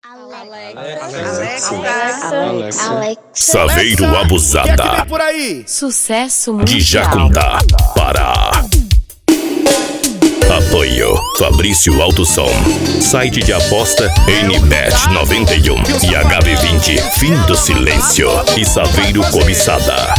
Saveiro Abusada. Por aí. Sucesso mundial. De Jacundá, Pará. Apoio Fabrício Autosom. Site de aposta NBet 91 e HB20 Fim do Silêncio e Saveiro Cobiçada.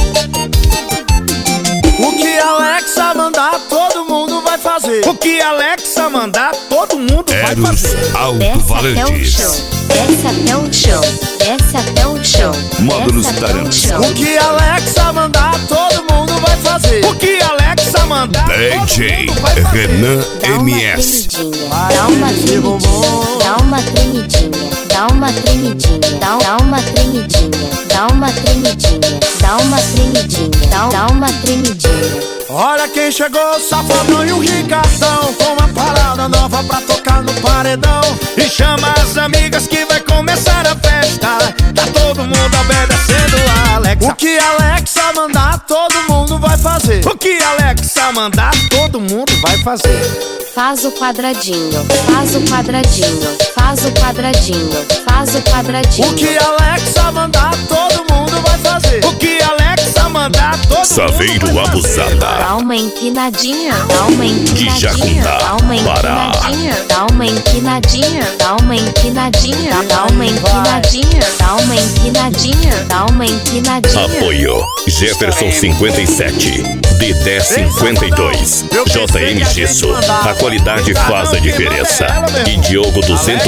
O que Alexa mandar, todo mundo vai fazer. O que Alexa mandar, todo mundo vai fazer. Alto-Valentis. Desce até o chão. Desce até o chão. Módulos Desce até o Tarantos. chão. O que Alexa mandar, todo mundo vai fazer. O que Alexa mandar, DJ todo mundo vai fazer. Renan Dá uma MS. tremidinha, dá uma tremidinha, dá uma tremidinha, dá uma tremidinha, dá uma tremidinha, dá uma tremidinha, dá uma tremidinha, dá uma tremidinha. Olha quem chegou, Safadão e o Ricardão, com uma parada nova pra tocar no paredão. E chama as amigas que vai começar a festa. Tá todo mundo obedecendo a Alexa. O que Alexa mandar, todo mundo vai fazer. O que Alexa mandar, todo mundo vai fazer. Faz o quadradinho, faz o quadradinho, faz o quadradinho, faz o quadradinho. O que Alexa mandar, todo mundo vai fazer. O que Alexa mandar, todo Saveiro mundo vai fazer. Abusada. Dá uma empinadinha, dá uma empinadinha, Jacundá, dá uma Pará. empinadinha, dá uma empinadinha, dá uma empinadinha, dá uma empinadinha, dá uma empinadinha, dá uma empinadinha. Apoio Jefferson 57, D10 52, JM Gesso. A qualidade faz a diferença. E Diogo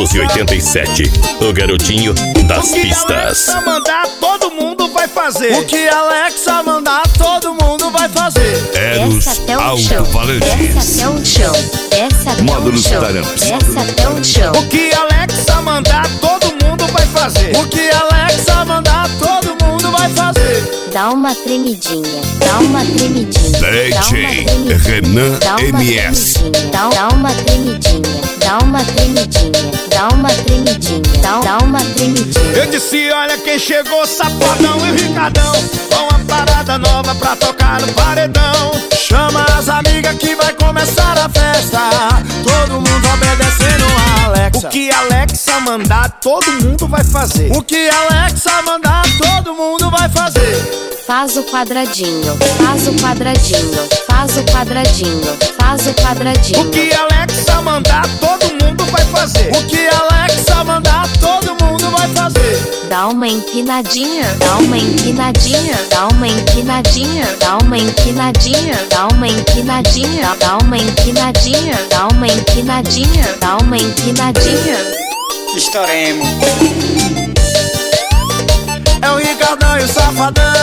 287, o garotinho das O que pistas. Alexa mandar, todo mundo vai fazer. O que Alexa mandar, todo mundo vai fazer. Desce até o chão, desce até o chão, desce até Módulos o chão, Tarantos. desce até o chão. O que Alexa mandar, todo mundo vai fazer. O que Alexa mandar, todo mundo vai fazer. Dá uma tremidinha, dá uma tremidinha, DJ dá uma tremidinha, Renan dá uma MS. tremidinha, dá uma tremidinha, dá uma tremidinha, dá uma tremidinha, dá uma tremidinha. Eu disse, olha quem chegou, Safadão e o Ricardão, com uma parada nova pra tocar no paredão. Chama as amigas que vai começar a festa. Todo mundo obedecendo a Alexa. O que Alexa mandar, todo mundo vai fazer. O que Alexa mandar, todo mundo vai fazer. Faz o quadradinho, faz o quadradinho, faz o quadradinho, faz o quadradinho. O que Alexa mandar, todo mundo vai fazer. O que Alexa mandar, todo mundo vai fazer. Dá uma empinadinha, dá uma empinadinha, dá uma empinadinha, dá uma empinadinha, dá uma empinadinha, dá uma empinadinha, dá uma empinadinha, dá uma empinadinha. Estouremos. É o Ricardão e o Safadão.